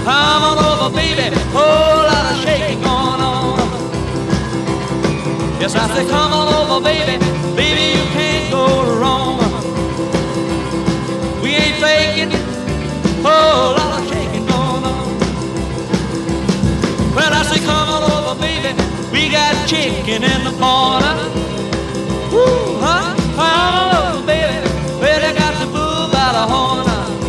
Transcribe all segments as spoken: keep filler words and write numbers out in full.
Come on over, baby, whole lot of shaking going on. Yes, I say, come on over, baby, baby, you can't go wrong. We ain't faking, whole lot of shaking going on. Well, I say, come on over, baby, we got chicken in the corner. Woo, huh? Come on over, baby, well, they got the bull by the horn.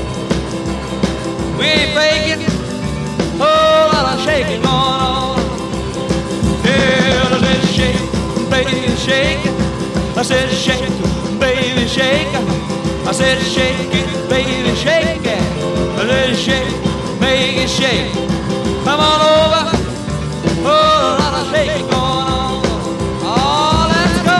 We ain't faking, whole lot of shaking going on. Yeah, let's shake, baby, shake. I said shake, baby, shake. I said shake it, baby, shake it. Let's shake, make it shake. Come on over, whole lot of shaking going on. Oh, let's go.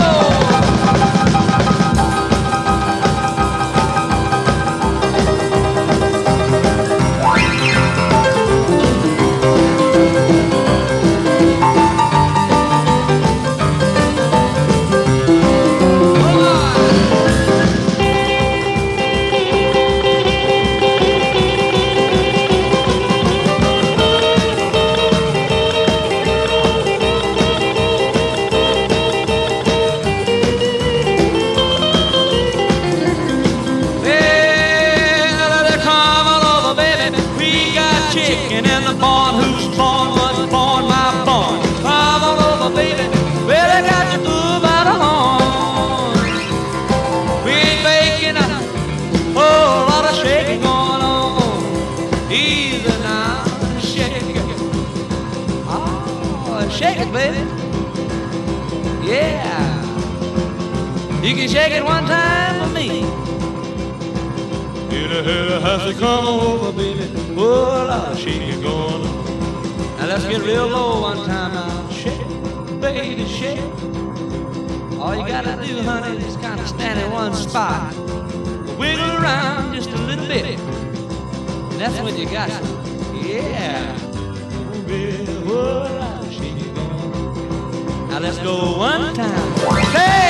Chicken in the barn, who's born was born, my born. Come on over, baby, well, I got you through by the horn. We ain't making a whole lot of shaking going on. Easy now, shake it. Oh, shake it, baby. Yeah. You can shake it one time for me. I say, come on over, baby. Oh, a lot of shaking going on. Now let's get real low one time now. Shake, baby, shake. All you gotta do, honey, is kind of stand in one spot. Wiggle around just a little bit. And that's when you got some. Yeah. Oh, baby, oh, a lot of shaking going on. Now let's go one time. Hey!